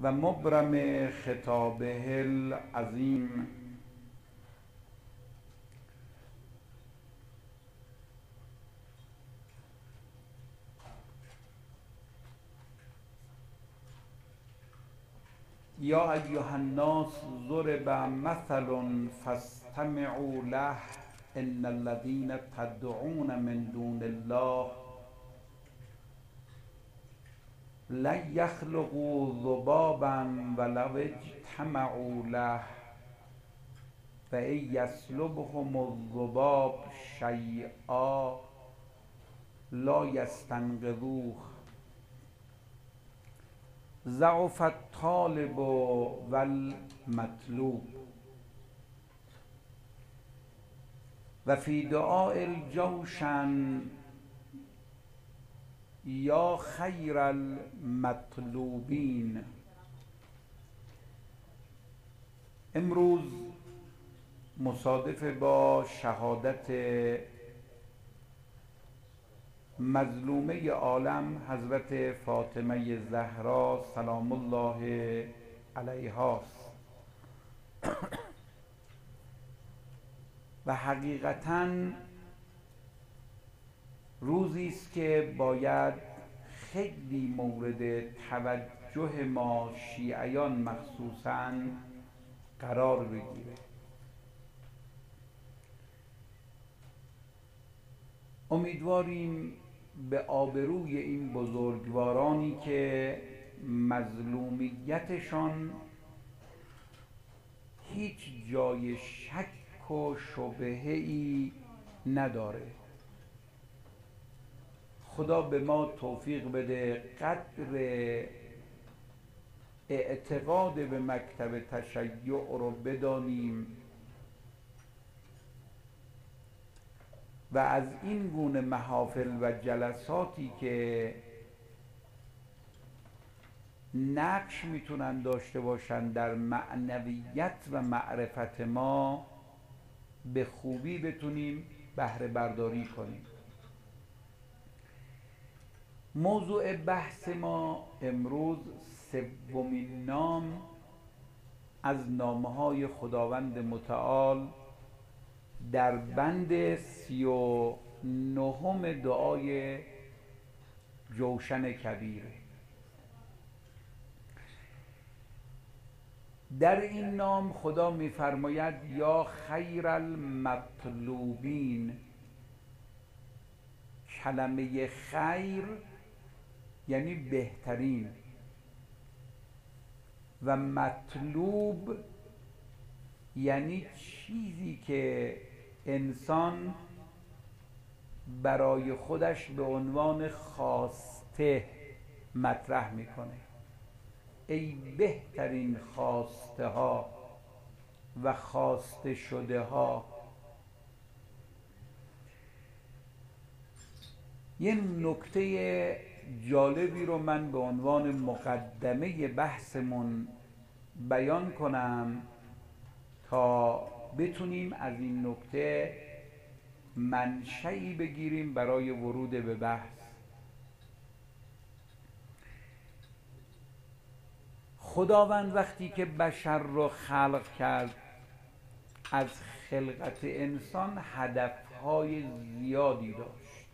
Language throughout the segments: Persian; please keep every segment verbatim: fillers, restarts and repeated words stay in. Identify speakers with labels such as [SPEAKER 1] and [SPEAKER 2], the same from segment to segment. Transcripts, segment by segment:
[SPEAKER 1] و مبرم خطابه العظیم. یا ایها الناس ضرب مثل فاستمعوا له ان الذين تدعون من دون الله لن يخلقوا ذبابا ولو اجتمعوا له فإن يسلبهم الذباب شيئا لا يستنقذوه ضعف الطالب والمطلوب. و فی دعاء الجوشن یا خیر المطلوبین. امروز مصادف با شهادت مظلومه عالم حضرت فاطمه زهرا سلام الله علیها است و حقیقتاً روزی است که باید خیلی مورد توجه ما شیعیان مخصوصاً قرار بگیره. امیدواریم به آبروی این بزرگوارانی که مظلومیتشان هیچ جای شک و شبهه‌ای نداره، خدا به ما توفیق بده قدر اعتقاد به مکتب تشیع رو بدانیم و از این گونه محافل و جلساتی که نقش میتونن داشته باشن در معنویت و معرفت ما به خوبی بتونیم بهره برداری کنیم. موضوع بحث ما امروز سومین نام از نامه‌های خداوند متعال در بند سی و نهم دعای جوشن کبیره. در این نام خدا می‌فرماید یا خیر المطلوبین. کلمه خیر یعنی بهترین و مطلوب یعنی چیزی که انسان برای خودش به عنوان خواسته مطرح میکنه. ای بهترین خواسته ها و خواسته شده ها. یه نکته جالبی رو من به عنوان مقدمه بحثمون بیان کنم تا بتونیم از این نکته منشئی بگیریم برای ورود به بحث. خداوند وقتی که بشر رو خلق کرد از خلقت انسان هدفهای زیادی داشت.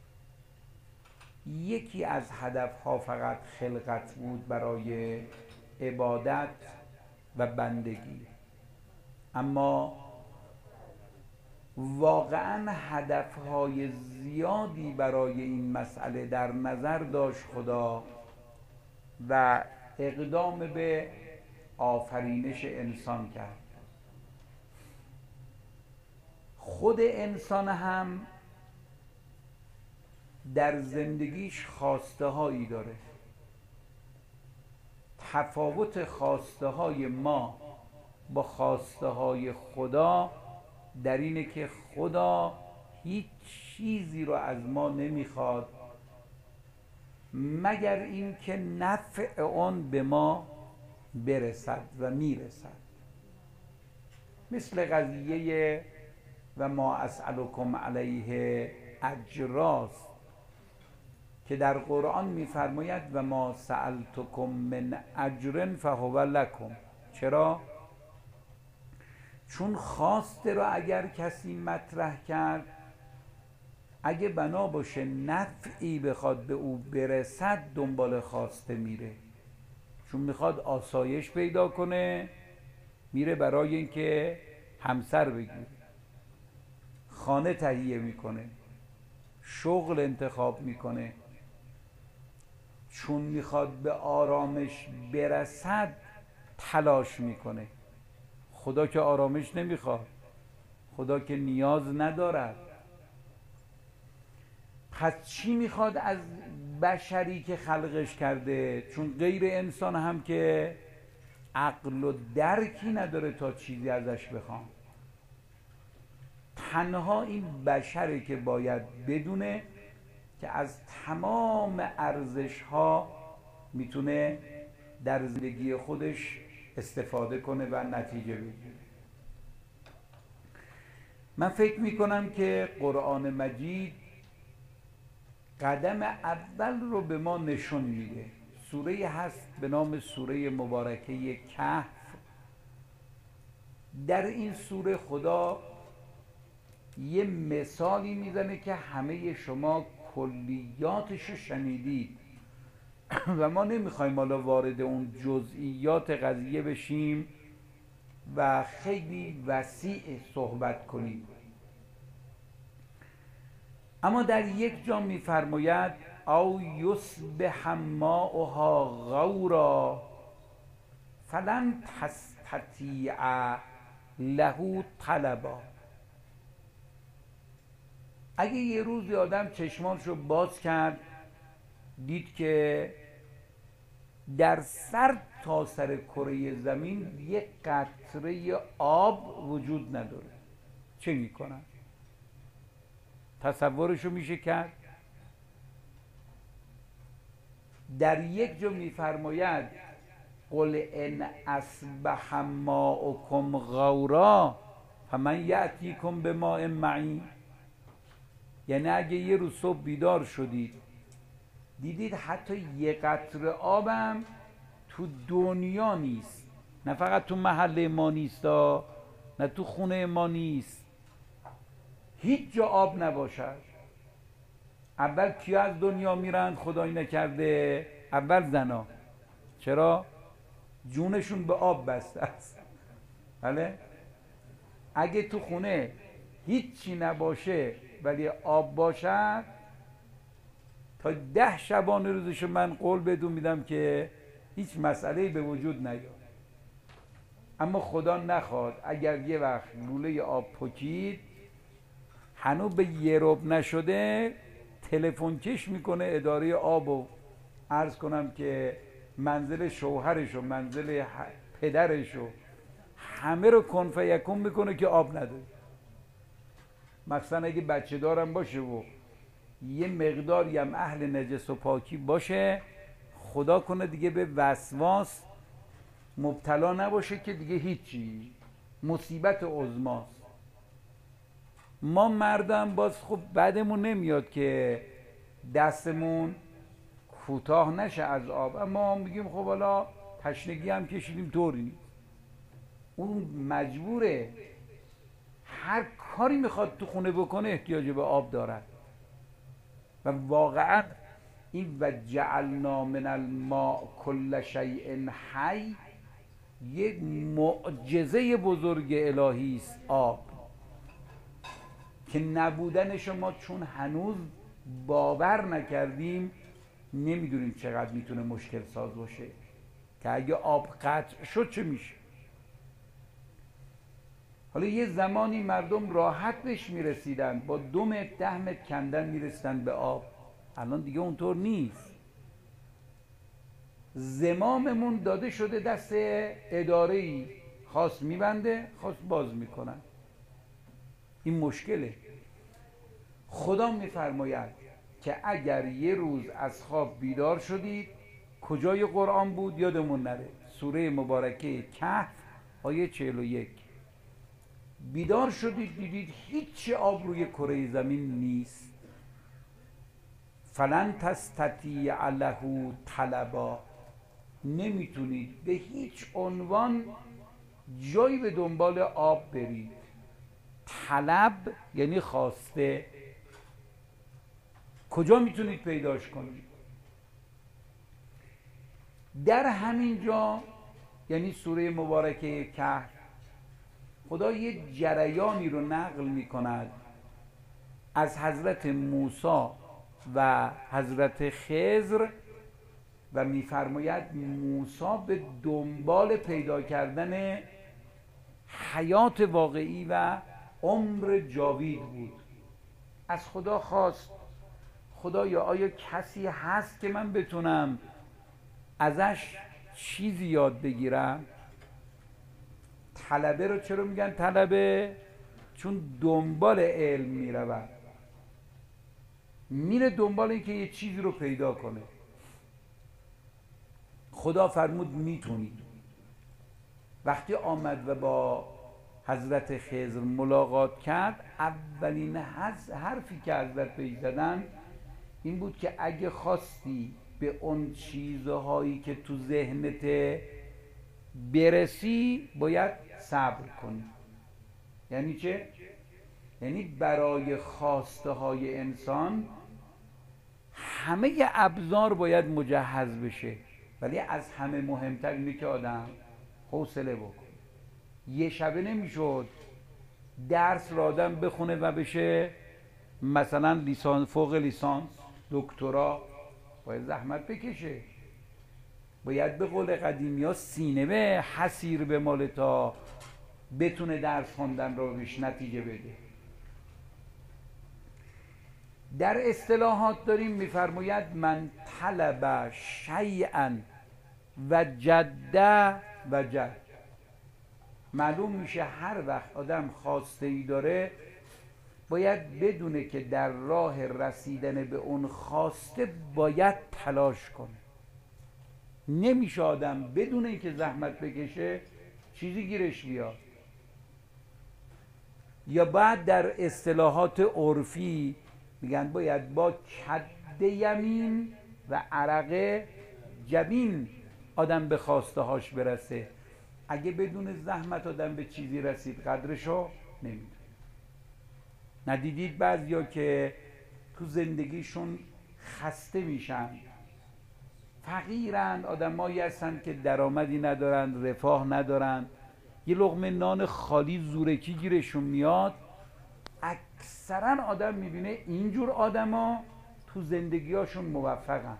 [SPEAKER 1] یکی از هدفها فقط خلقت بود برای عبادت و بندگی، اما واقعا هدفهای زیادی برای این مسئله در نظر داشت خدا و اقدام به آفرینش انسان کرد. خود انسان هم در زندگیش خواسته هایی داره. تفاوت خواسته های ما با خواسته های خدا در اینه که خدا هیچ چیزی رو از ما نمیخواد مگر اینکه نفع آن به ما برسد و میرسد. مثل قضیه و ما اسألکم علیه اجراست که در قرآن میفرماید و ما سألتکم من اجر فهو لکم. چرا؟ چون خواسته را اگر کسی مطرح کرد، اگه بنا باشه نفعی بخواد به او برسد دنبال خواسته میره، چون میخواد آسایش پیدا کنه میره برای اینکه همسر بگیره، خانه تهیه میکنه، شغل انتخاب میکنه، چون میخواد به آرامش برسد تلاش میکنه. خدا که آرامش نمیخواد، خدا که نیاز ندارد. پس چی میخواد از بشری که خلقش کرده؟ چون غیر انسان هم که عقل و درکی نداره تا چیزی ازش بخوام. تنها این بشره که باید بدونه که از تمام ارزش ها میتونه در زندگی خودش استفاده کنه و نتیجه بگیره. من فکر میکنم که قرآن مجید قدم اول رو به ما نشون میده. سوره هست به نام سوره مبارکه کهف. در این سوره خدا یه مثالی میزنه که همه شما کلیاتش رو شنیدید و ما نمیخوایم حالا وارد اون جزئیات قضیه بشیم و خیلی وسیع صحبت کنیم. اما در یک جا میفرماید او یصبح ماؤها غورا فلن تستطیع له طلبا. اگه یه روز آدم چشمانش رو باز کرد دید که در سر تا سر کره زمین یک قطره آب وجود نداره، چه میکنن؟ تصورشو میشه کرد؟ در یک جا میفرماید قل ان اصبح ماؤکم غورا فمن یأتیکم بماء معین. یعنی اگه یه روز صبح بیدار شدید دیدید حتی یه قطره آبم تو دنیا نیست، نه فقط تو محله ما نیست، نه تو خونه ما نیست، هیچ جا آب نباشد. اول کیا از دنیا میرن خدایی نکرده؟ اول زنا. چرا؟ جونشون به آب بسته است. بله؟ اگه تو خونه هیچی نباشه ولی آب باشد، تا ده شبانه روزشو من قول بدون میدم که هیچ مسئله‌ای به وجود نیاد. اما خدا نخواد اگر یه وقت لوله آب پکید هنوز به یه ربع نشده تلفن کش میکنه اداره آب و عرض کنم که منزل شوهرش و منزل پدرش و همه رو کن فیکون میکنه که آب نداره. مثلا اگه بچه دارم باشه و یه مقداری هم اهل نجس و پاکی باشه، خدا کنه دیگه به وسواس مبتلا نباشه که دیگه هیچی، مصیبت عظماست. ما مردم باز خب بعدمون نمیاد که دستمون کوتاه نشه از آب، اما میگیم خب حالا تشنگی هم کشیدیم طوری نیست. اون مجبوره هر کاری میخواد تو خونه بکنه احتیاج به آب دارد. و واقعا این و جعلنا من الماء کل شیء حی یک معجزه بزرگ الهی است. آب که نبودن شما چون هنوز باور نکردیم نمیدونیم چقدر میتونه مشکل ساز باشه که اگه آب قطع شد چه میشه. حالا یه زمانی مردم راحت بهش میرسیدن، با دو متر ده متر کندن میرسیدن به آب، الان دیگه اونطور نیست. زماممون داده شده دست اداره‌ای، خواست میبنده خواست باز میکنن. این مشکله. خدا میفرماید که اگر یه روز از خواب بیدار شدید، کجای قرآن بود یادمون نره، سوره مبارکه کهف آیه چهل و یک، بیدار شدید دیدید هیچ آب روی کره زمین نیست. فلن تستطیع له طلبا، نمیتونید به هیچ عنوان جایی به دنبال آب برید. طلب یعنی خواسته، کجا میتونید پیداش کنید؟ در همین جا یعنی سوره مبارکه کهف، خدا یه جریانی رو نقل میکند از حضرت موسی و حضرت خضر و میفرماید موسی به دنبال پیدا کردن حیات واقعی و عمر جاوید بود. از خدا خواست خدایا آیا کسی هست که من بتونم ازش چیزی یاد بگیرم؟ طلبه رو چرا میگن طلبه؟ چون دنبال علم میرود، میره دنبال اینکه یه چیزی رو پیدا کنه. خدا فرمود میتونی. وقتی آمد و با حضرت خضر ملاقات کرد، اولین حرفی که حضرت بهش زدن این بود که اگه خواستی به اون چیزهایی که تو ذهنت برسی باید صبر کنی. یعنی چه؟ یعنی برای خواسته های انسان همه ابزار باید مجهز بشه، ولی از همه مهمتر اینه که آدم حوصله بکنه. یه شبه نمیشد درس را آدم بخونه و بشه مثلا لیسانس، فوق لیسانس، دکترا. باید زحمت بکشه، باید به قول قدیمی ها سینه به حسیر به مال تا بتونه درس خوندن رو بهش نتیجه بده. در اصطلاحات داریم میفرماید من طلب شیئا و جده و جد. معلوم میشه هر وقت آدم خواسته ای داره باید بدونه که در راه رسیدن به اون خواسته باید تلاش کنه. نمیشه آدم بدون اینکه زحمت بکشه چیزی گیرش بیاد. یا بعد در اصطلاحات عرفی میگن باید با کد یمین و عرق جبین آدم به خواسته هاش برسه. اگه بدون زحمت آدم به چیزی رسید قدرشو نمیدونه. ندیدید بعضیا که تو زندگیشون خسته میشن، فقیرن، آدمایی هستن که درآمدی ندارن، رفاه ندارن، یه لقمه نان خالی زورکی گیرشون میاد. اکثرا آدم میبینه اینجور آدما تو زندگیاشون موفقن.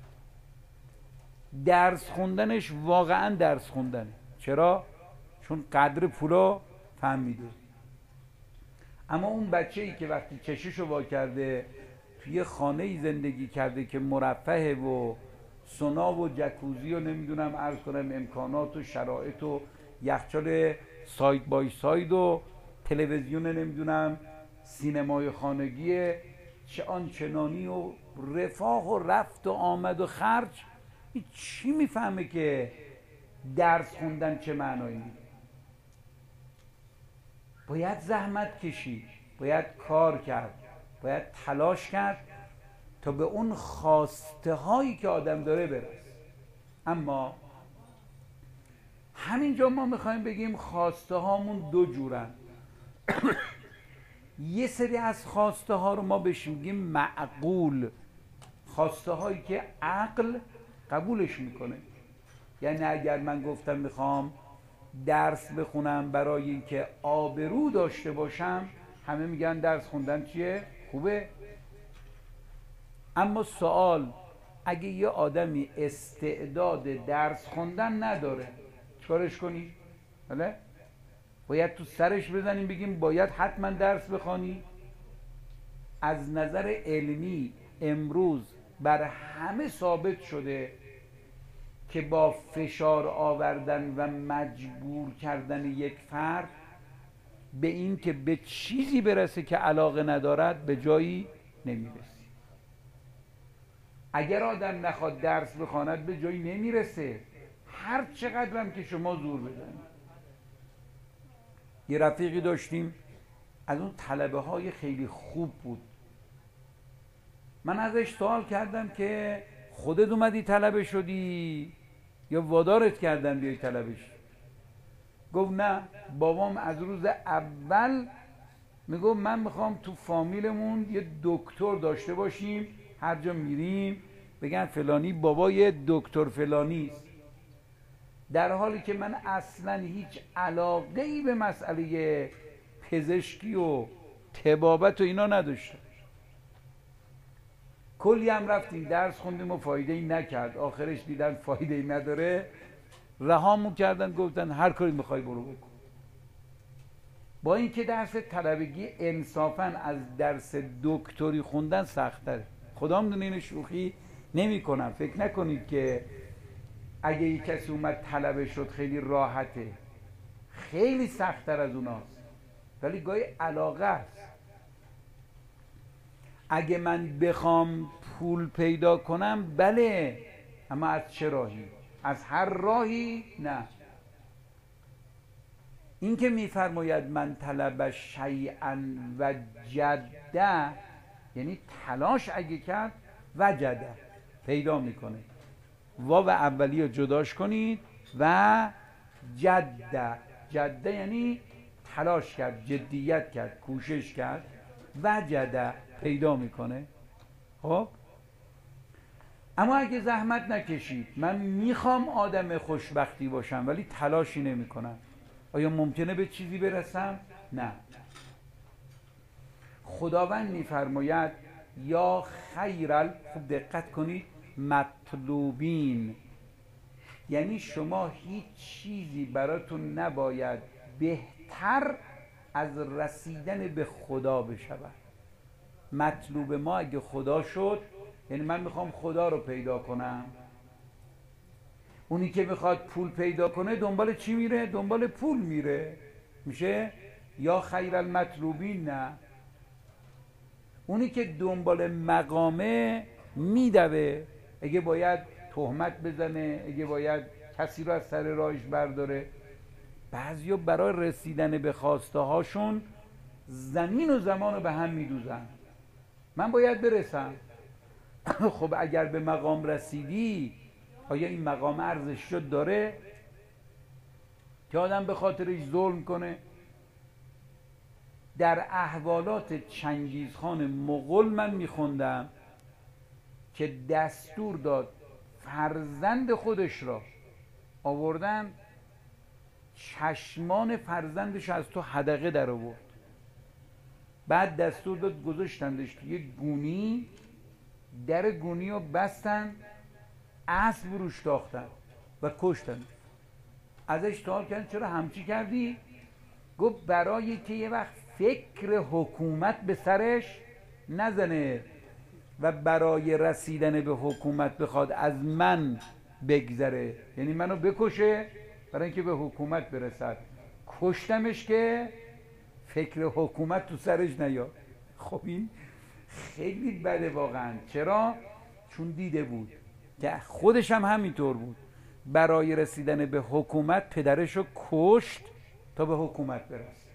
[SPEAKER 1] درس خوندنش واقعا درس خوندنه. چرا؟ چون قدر پولو فهمیده. اما اون بچه‌ای که وقتی چششو وا کرده توی خانه‌ای زندگی کرده که مرفه و سونا و جکوزی و نمیدونم عرض کنم امکانات و شرایط و یخچال ساید بای ساید و تلویزیون نمیدونم سینمای خانگی چه آنچنانی و رفاه و رفت و آمد و خرج، این چی میفهمه که درس خوندن چه معنایی؟ باید زحمت کشید، باید کار کرد، باید تلاش کرد تا به اون خواسته هایی که آدم داره برسه. اما همینجا ما میخوایم بگیم خواسته هامون دو جورن. یه سری از خواسته ها رو ما بهش میگیم معقول، خواسته هایی که عقل قبولش میکنه. یعنی اگر من گفتم میخوام درس بخونم برای اینکه آبرو داشته باشم، همه میگن درس خوندن چیه؟ خوبه. اما سوال، اگه یه آدمی استعداد درس خوندن نداره چیکارش کنی؟ بله؟ باید تو سرش بزنیم بگیم باید حتما درس بخوانی؟ از نظر علمی امروز بر همه ثابت شده که با فشار آوردن و مجبور کردن یک فرد به این که به چیزی برسه که علاقه ندارد به جایی نمیرسه. اگر آدم نخواد درس بخواند به جایی نمیرسه، هر چقدرم که شما زور بزنید. یه رفیقی داشتیم از اون طلبه های خیلی خوب بود، من ازش سوال کردم که خودت اومدی طلبه شدی یا وادارت کردن بیای طلبش؟ گفت نه، بابام از روز اول میگفت من میخوام تو فامیلمون یه دکتر داشته باشیم، هر جا میریم بگن فلانی بابای دکتر فلانی است. در حالی که من اصلا هیچ علاقه ای به مسئله پزشکی و طبابت و اینا نداشتم. کلی هم رفتیم درس خوندیم و فایده ای نکرد. آخرش دیدن فایده ای نداره، رهامون کردن، گفتن هر کاری میخوای برو بکن. با اینکه درس طلبگی انصافا از درس دکتری خوندن سخت‌تره. خدا میدونه این شوخی نمی کنم. فکر نکنید که اگه یک کسی اومد طلبه شد خیلی راحته، خیلی سخت‌تر از اوناست، ولی گاهی علاقه است. اگه من بخوام پول پیدا کنم بله، اما از چه راهی؟ از هر راهی نه. این که میفرماید من طلب شیئا وجده، یعنی تلاش اگه کرد وجده، پیدا میکنه. واو اولی رو جداش کنید و جده، جده یعنی تلاش کرد، جدیت کرد، کوشش کرد، وجده پیدا میکنه. خب اما اگه زحمت نکشید، من میخوام آدم خوشبختی باشم ولی تلاشی نمی کنم، آیا ممکنه به چیزی برسم؟ نه. خداوند میفرماید یا خیرال، خوب دقت کنید، مطلوبین، یعنی شما هیچ چیزی براتون نباید بهتر از رسیدن به خدا بشود. مطلوب ما اگه خدا شد، یعنی من میخوام خدا رو پیدا کنم. اونی که میخواد پول پیدا کنه دنبال چی میره؟ دنبال پول میره، میشه یا خیر المطلوبین. نه، اونی که دنبال مقامه میدوه، اگه باید تهمت بزنه، اگه باید کسی رو از سر راهش برداره. بعضیا برای رسیدن به خواسته هاشون زمین و زمان رو به هم میدوزن. من باید برسم. خب اگر به مقام رسیدی، آیا این مقام ارزش داره که آدم به خاطرش ظلم کنه؟ در احوالات چنگیزخان مغول من میخوندم که دستور داد فرزند خودش را آوردن، چشمان فرزندش از تو حدقه در آورد، بعد دستور داد گذاشتندش توی یه گونی، در گونی رو بستن، اسب روش تاختن و کشتن. ازش سوال کردن چرا همچی کردی؟ گفت برای که یه وقت فکر حکومت به سرش نزنه و برای رسیدن به حکومت بخواد از من بگذره، یعنی منو بکشه برای اینکه به حکومت برسد. کشتمش که فکر حکومت تو سرش نیاد. خب این خیلی بده واقعا. چرا؟ چون دیده بود که خودش هم همینطور بود، برای رسیدن به حکومت پدرشو کشت تا به حکومت برسه.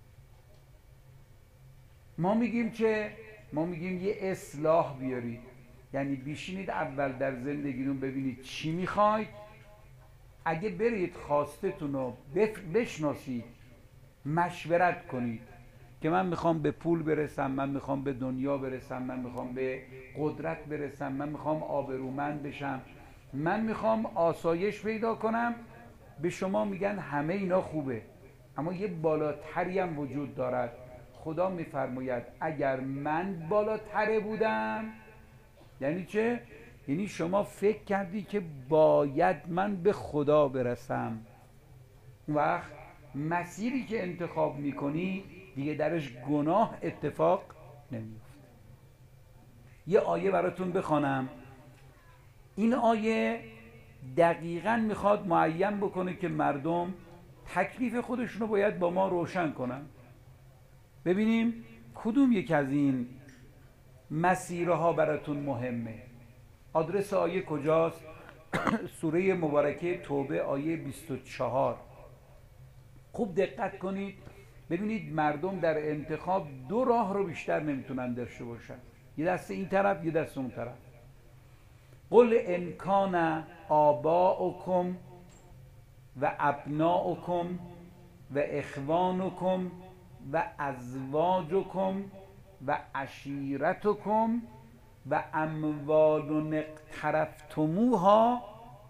[SPEAKER 1] ما میگیم چه؟ ما میگیم یه اصلاح بیارید، یعنی بیشینید اول در زندگیتون ببینید چی میخواید. اگه برید خواستتون رو بشناسید، مشورت کنید که من میخوام به پول برسم، من میخوام به دنیا برسم، من میخوام به قدرت برسم، من میخوام آبرومند بشم، من میخوام آسایش پیدا کنم. به شما میگن همه اینا خوبه، اما یه بالاتری هم وجود دارد. خدا میفرماید اگر من بالاتره بودم، یعنی چه؟ یعنی شما فکر کردی که باید من به خدا برسم، وقت مسیری که انتخاب میکنی دیگه درش گناه اتفاق نمیفته. یه آیه براتون بخوانم. این آیه دقیقاً میخواد معین بکنه که مردم تکلیف خودشونو باید با ما روشن کنن. ببینیم کدوم یک از این مسیرها براتون مهمه. آدرس آیه کجاست؟ سوره مبارکه توبه آیه بیست و چهار. خوب دقت کنید ببینید مردم در انتخاب دو راه رو بیشتر نمیتونن داشته باشن. یه دست این طرف یه دست اون طرف. قل ان کان آباؤکم و ابناؤکم و اخوانکم و ازواجکم و عشیرتکم و اموال اقترفتموها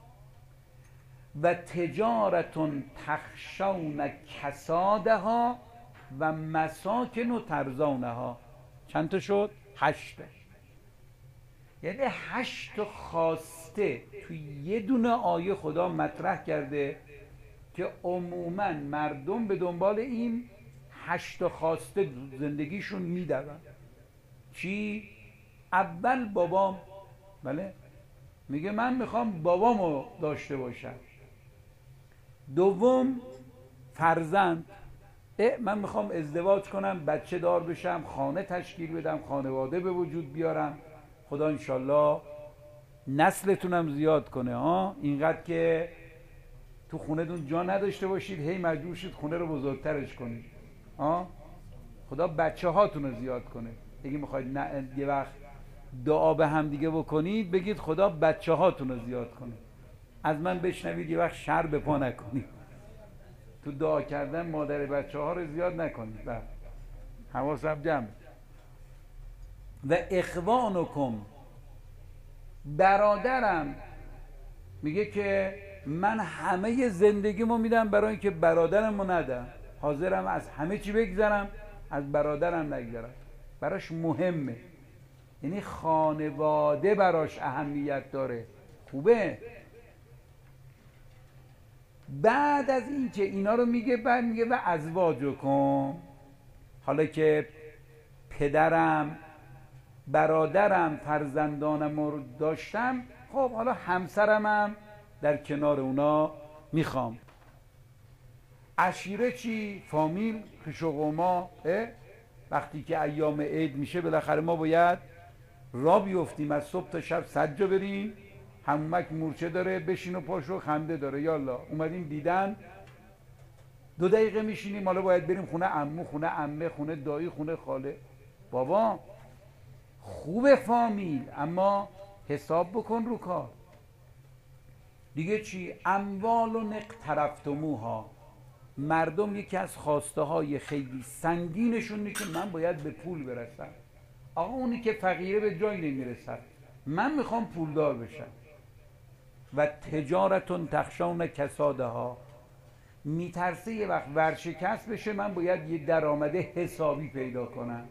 [SPEAKER 1] و تجارت تخشون کسادها و مساکن ترضونها. چند تا شد؟ هشت. یعنی هشت خواسته توی یه دونه آیه خدا مطرح کرده که عموما مردم به دنبال این هشت خواسته زندگیشون میدون. چی؟ اول بابام، بله، میگه من میخوام بابامو داشته باشم. دوم فرزند، اه من میخوام ازدواج کنم، بچه دار بشم، خانه تشکیل بدم، خانواده به وجود بیارم، خدا انشالله نسلتونم زیاد کنه ها، اینقدر که تو خونه دون جا نداشته باشید هی مجبور شید خونه رو بزرگترش کنید ها. خدا بچه هاتون رو زیاد کنه. اگه میخواید یه وقت دعا به هم دیگه بکنید بگید خدا بچه هاتون رو زیاد کنه. از من بشنوید یه وقت شر به پا نکنید تو دعا کردن مادر بچه ها رو زیاد نکنید. بله حواسم جمع. و اخوانکم، برادرم، میگه که من همه زندگیمو میدم برای اینکه برادرمو ندم، حاضرم از همه چی بگذرم از برادرم نگذرم، براش مهمه. یعنی خانواده براش اهمیت داره. خوبه. بعد از این که اینا رو میگه بعد میگه و ازواجکم، حالا که پدرم، برادرم، فرزندانم رو داشتم، خب حالا همسرم هم در کنار اونا میخوام. عشیره چی؟ فامیل، خویش و قوما. وقتی که ایام عید میشه بالاخره ما باید را بیفتیم، از صبح تا شب سجا بریم، همومک مورچه داره، بشین و پاشو، خنده داره، یالا اومدیم دیدن، دو دقیقه میشینیم، حالا باید بریم خونه عمو، خونه عمه، خونه دایی، خونه خاله. بابا خوب فامیل، اما حساب بکن رو کار. دیگه چی؟ اموال و اقترفتموها. مردم یکی از خواسته های خیلی سنگینشون اینه که من باید به پول برسم. آقا اونی که فقیره به جای نمیرسد، من میخوام پولدار بشم. و تجارتون تخشون کسادها، میترسه یه وقت ورشکست بشه، من باید یه درآمد حسابی پیدا کنم.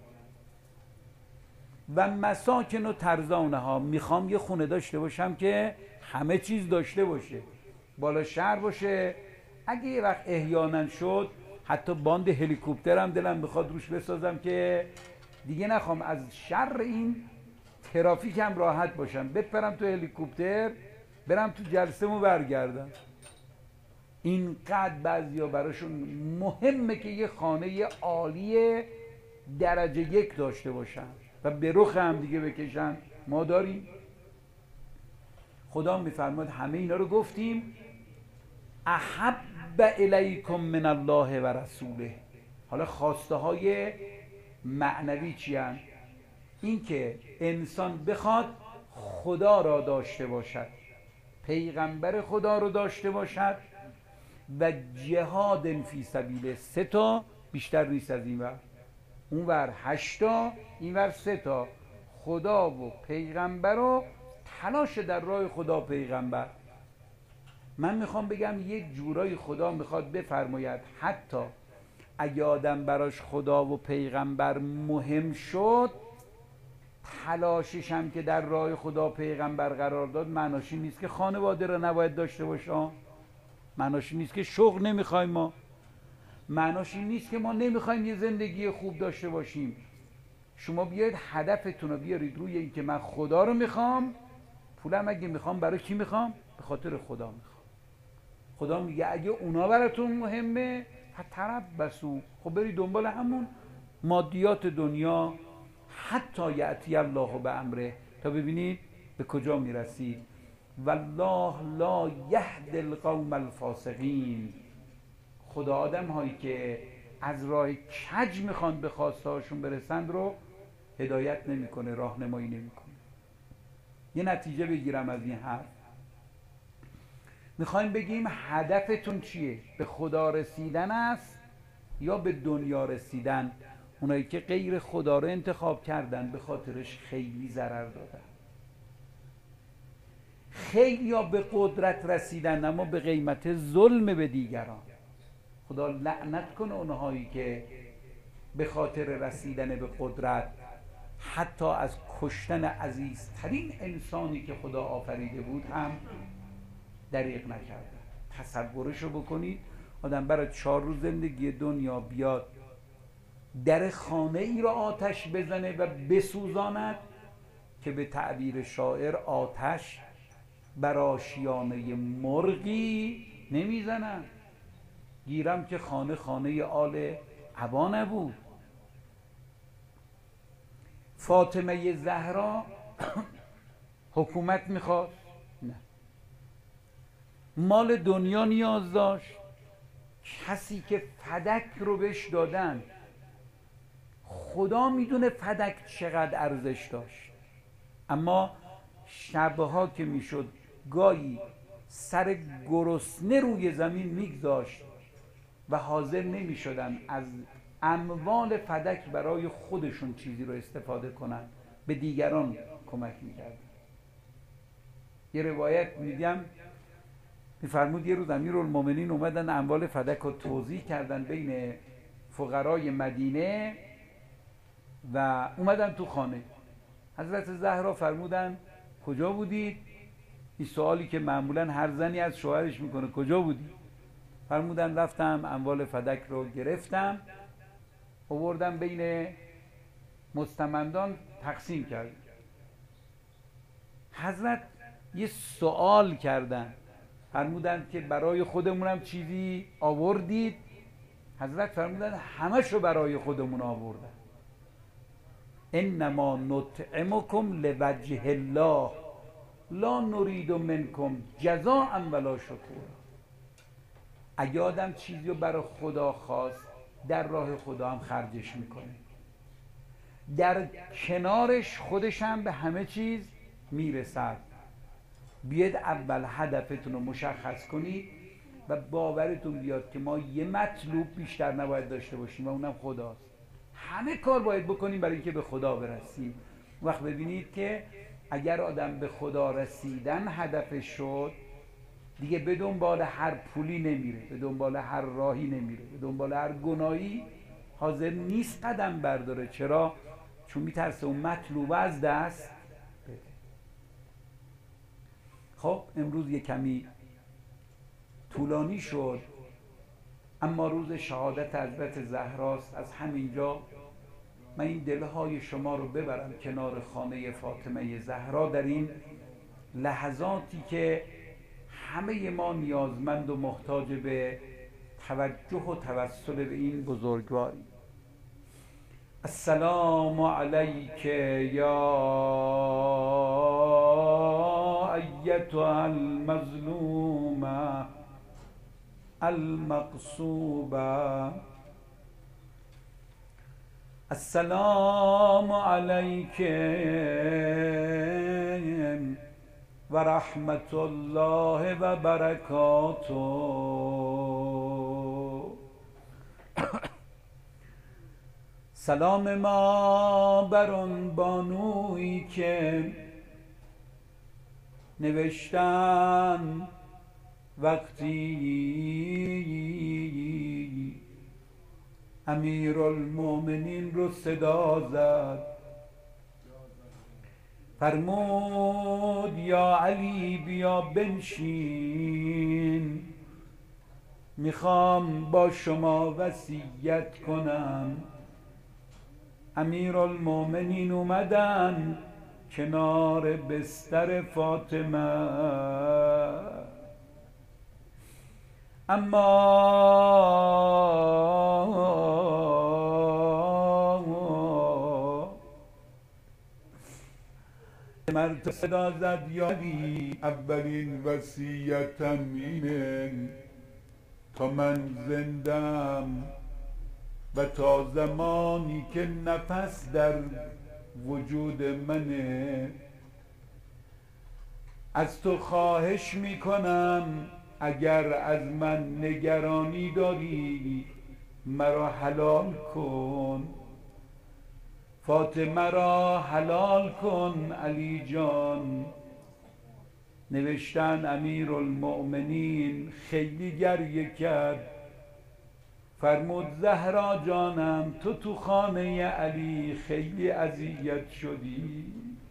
[SPEAKER 1] و مساکن و ترضونها، میخوام یه خونه داشته باشم که همه چیز داشته باشه، بالا شهر باشه، اگه یه وقت احیانا شد حتی باند هلیکوپترم دلم بخواد روش بسازم که دیگه نخوام از شر این ترافیک هم راحت باشم، بپرم تو هلیکوپتر برم تو جلسه‌مو برگردم. اینقدر بعضیا براشون مهمه که یه خانه عالی درجه یک داشته باشن و به رخ هم دیگه بکشن. ما داریم. خدا میفرماد همه اینا رو گفتیم. احب الیکم من الله و رسوله. حالا خواسته های معنوی چی هست؟ این که انسان بخواد خدا را داشته باشد، پیغمبر خدا رو داشته باشد و جهاد فی سبیله. سه تا بیشتر نیست از این ور. اون ور هشتا، این ور سه تا. خدا و پیغمبر و تلاش در راه خدا پیغمبر. من میخوام بگم یک جورایی خدا میخواد بفرماید حتی اگه آدم براش خدا و پیغمبر مهم شد، تلاشش هم که در راه خدا پیغمبر قرار داد، معناش این نیست که خانواده رو نباید داشته باشه، معناش این نیست که شغل نمیخوایم، ما معناش این نیست که ما نمیخوایم یه زندگی خوب داشته باشیم. شما بیاید هدفتون رو بیارید روی این که من خدا رو میخوام، پولم اگه میخوام برای کی میخوام؟ به خاطر خدا میخوام. خدا میگه اگه اونا براتون مهمه فتربصوا، خب برید دنبال همون مادیات دنیا حتی یأتی الله به امره، تا ببینید به کجا میرسید. والله لا یهدی القوم الفاسقین. خدا آدم هایی که از راه کج میخوان به خواسته هاشون برسند رو هدایت نمیکنه، راهنمایی نمیکنه. یه نتیجه بگیرم از این حرف. میخوایم بگیم هدفتون چیه؟ به خدا رسیدن است یا به دنیا رسیدن؟ اونایی که غیر خدا رو انتخاب کردن به خاطرش خیلی ضرر دادن. خیلی یا به قدرت رسیدن اما به قیمت ظلم به دیگران. خدا لعنت کنه اونهایی که به خاطر رسیدن به قدرت حتی از کشتن عزیزترین انسانی که خدا آفریده بود هم دریغ نکردن. تصورشو بکنید آدم برای چهار روز زندگی دنیا بیاد در خانه ای را آتش بزنه و بسوزاند که به تعبیر شاعر آتش بر آشیانه مرغی نمیزنند. گیرم که خانه خانه آل عبا نبود. فاطمه زهرا حکومت میخواست؟ نه. مال دنیا نیاز داشت؟ کسی که فدک رو بهش دادن خدا میدونه فدک چقدر ارزش داشت، اما شبها که میشد گاهی سر گرسنه روی زمین میگذاشت و حاضر نمیشدن از اموال فدک برای خودشون چیزی رو استفاده کنن، به دیگران کمک میکردن. یه روایت میگم میفرمود یه روز امیرالمومنین اومدن اموال فدک رو توزیع کردن بین فقرای مدینه و اومدن تو خانه. حضرت زهرا فرمودن کجا بودید؟ این سوالی که معمولا هر زنی از شوهرش میکنه، کجا بودی؟ فرمودن رفتم اموال فدک رو گرفتم آوردم بین مستمندان تقسیم کردم. حضرت یه سوال کردن، فرمودن که برای خودمونم چیزی آوردید؟ حضرت فرمودن همشو برای خودمون آوردن. انما نطعمکم لوجه الله لا نرید منکم جزاء ولا شکورا. اگه آدم چیزی رو برای خدا خواست در راه خدا هم خرجش میکنه، در کنارش خودش هم به همه چیز میرسد. بیاید اول هدفتون رو مشخص کنید و باورتون بیاد که ما یه مطلوب بیشتر نباید داشته باشیم و اونم خداست. همه کار باید بکنیم برای اینکه به خدا برسیم. وقت ببینید که اگر آدم به خدا رسیدن هدفش شد، دیگه به دنبال هر پولی نمیره، به دنبال هر راهی نمیره، به دنبال هر گناهی حاضر نیست قدم برداره. چرا؟ چون میترسه اون مطلوب از دست بده. خب امروز یه کمی طولانی شد، اما روز شهادت حضرت زهراست. از همینجا من این دلهای شما رو ببرم کنار خانه فاطمه زهرا در این لحظاتی که همه ما نیازمند و محتاج به توجه و توسل به این بزرگواری. السلام علیک یا ایتها المظلومه المغصوبه. السلام علیک و رحمت الله و برکاته. سلام ما بر آن بانویی که نوشتن وقتی امیرالمومنین رو صدا زد، فرمود یا علی بیا بنشین، میخوام با شما وصیت کنم. امیرالمومنین اومدن کنار بستر فاطمه، اما مرد صدا زد یا علی اولین وصیتم اینه تا من زندم و تا زمانی که نفس در وجود منه. از تو خواهش میکنم اگر از من نگرانی داری مرا حلال کن، فاطمه را حلال کن علی جان. نوشتن امیرالمؤمنین خیلی گریه کرد، فرمود زهرا جانم تو تو خانه علی خیلی اذیت شدی.